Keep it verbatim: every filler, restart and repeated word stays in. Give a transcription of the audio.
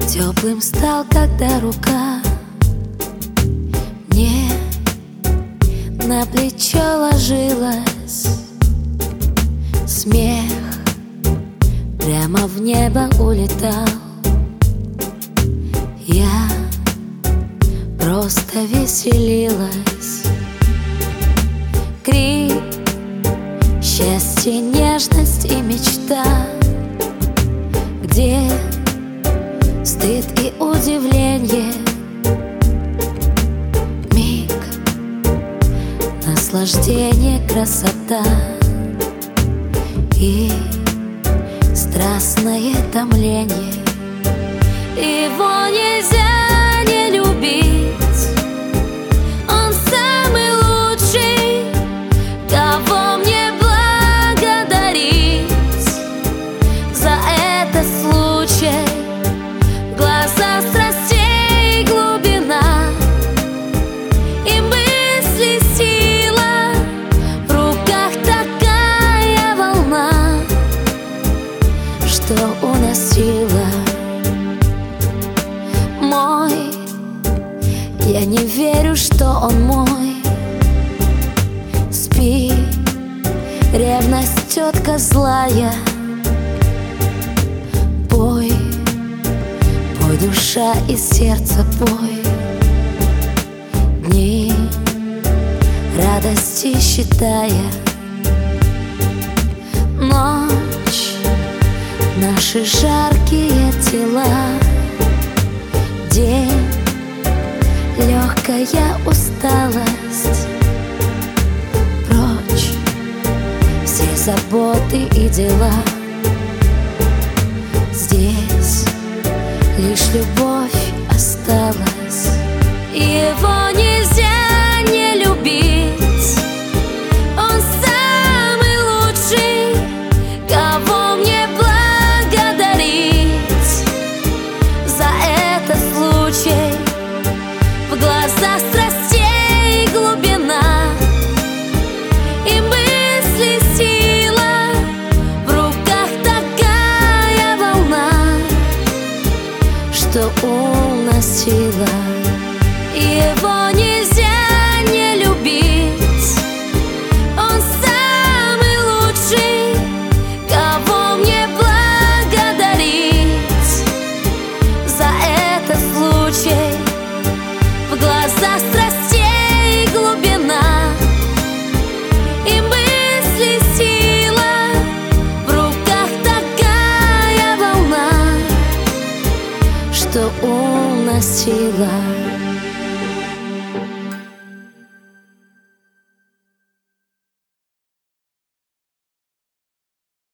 Теплым стал, когда рука мне на плечо ложилась. Смех прямо в небо улетал. Я просто веселилась. Крик, счастье, нежность и мечта, где стыд и удивление, миг, наслаждение, красота и страстное томление. Его нельзя не любить, он самый лучший, кого мне благодарить за этот случай. Глаза страстей, глубина и мысли сила, в руках такая волна, что уносила. Мой, я не верю, что он мой. Спи, ревность, тетка злая. Пой, пой, душа и сердце, пой. Дни радости считая. Ночь, наши жаркие тела. День, легкая усталость. Прочь все заботы и дела. Здесь лишь любовь осталась. Его нельзя не любить, он самый лучший, кого мне благодарить за этот случай. В глазах страстей глубина и мысли сила, в руках такая волна, что уносила. Его нельзя не любить, он самый лучший, кого мне благодарить за этот случай. В глазах страстей глубина и мысли сила, в руках такая волна, что уносила.